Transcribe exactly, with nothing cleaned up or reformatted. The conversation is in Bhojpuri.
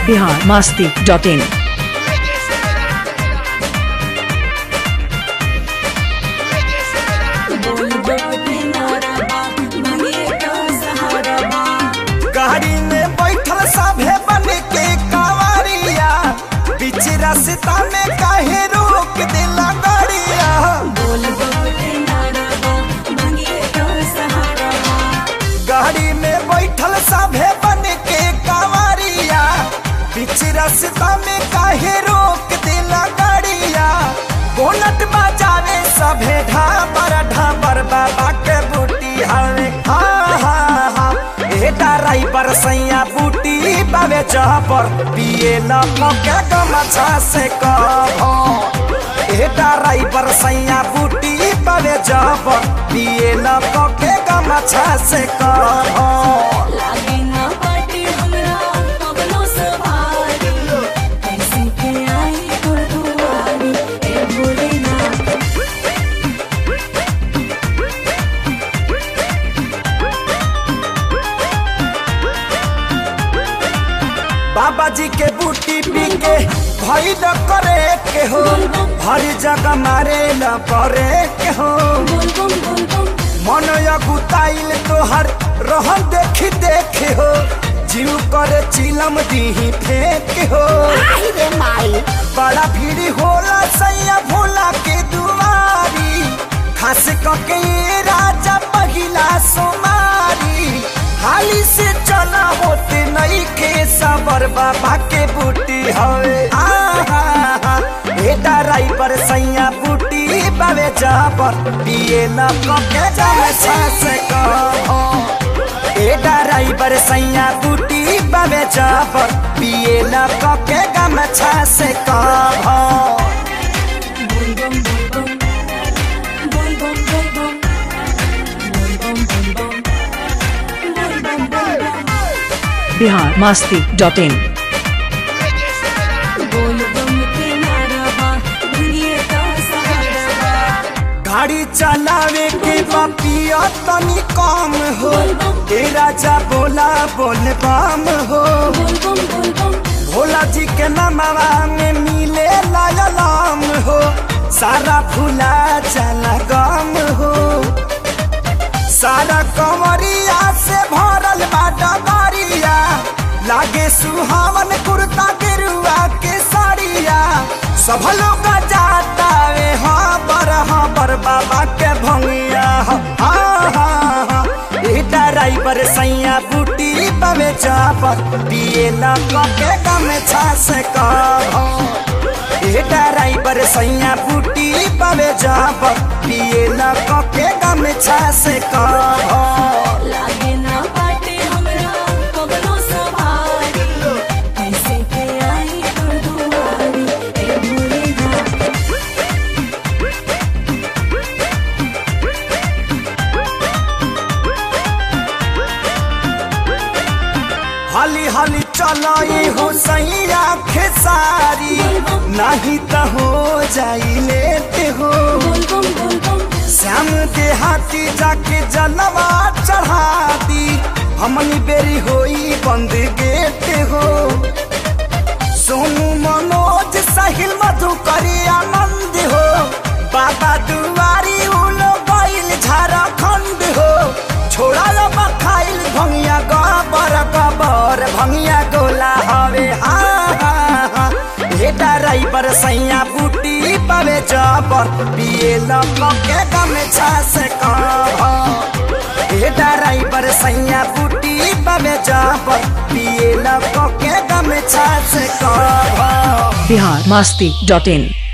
Bihar Masti dot in. गाड़ी में बैठल सभे बन के कांवरिया, बीच रास्ता में काहे रोक दिला गाड़िया। गाड़ी में बैठल सभे बन के कांवरिया, बीच रास्ता में काहे रोक दिला गाड़िया। बोनट बजावे सभे ढाबर ढाबर बाबा के बूटी हवे। हाँ हाँ हाँ ड्राइवर सैया बूटी बावे जबर, पिए न मौके गमछा से कहो। ए ड्राइवर सैया बूटी बावे जबर, पिए न मौके गमछा से कहो। बाबा जी के बूटी पी के भाई न करे के हो, हर जगह मारे न करे के हो। मन गुताइल तोहर रहन देखी देखे हो, जीव करे चिलम दीही फेंक हो। बड़ा भीड़ होला सैया भोला के दुआरी, खास करके ये राजा पहिला सोमारी। हाली से चला होते नहीं के सबर बाबा के बूटी हवे। ड्राइवर सैया बूटी बावे जबर, पिए न कके गमछा से कहो। ए ड्राइवर सैया बूटी बावे जबर, पिए न कके गमछा से कहो। Bihar Masti dot in. गाड़ी चलावे के बापिया तनी कम हो, ए राजा बोला बोल बम हो। भोला जी के नमवा में मिले लाम हो, सारा भूला चला गम हो। सारा कंवरिया से भरल बाटा बारिया, लागे सुहावन कुर्ता गेरुआ के साड़िया। सब लोग जाता वे हाँ बर हाँ बर बाबा के भंगिया। हाँ हाँ हाँ ड्राइवर सैया बूटी बावे जबर, पिए न कके गमछा से कहो। ड्राइवर सैया बूटी बावे जबर, पिए न कके गमछा से कहो। हाली हाली चलाई हो सैया खेसारी, नहीं तो हो जाई लेते हो। श्याम देहाती जाके जनवा चढ़ा दी, हमनी बेरी होई बंद गेट हो। सोनू मनोज साहिल मधुकरी आनंद हो, बाबा दुआरी उलो गइल झारखंड हो। छोड़ा खाइल भंगिया गबर गबर, भंगिया गोला हवे। हाँ हाँ हाँ ड्राइवर सैया बूटी बावे जबर, पिए न कके गमछा से कहो। ड्राइवर सैया बूटी बावे जबर, पिए न कके गमछा से कहो। बिहार मस्ती डॉट इन।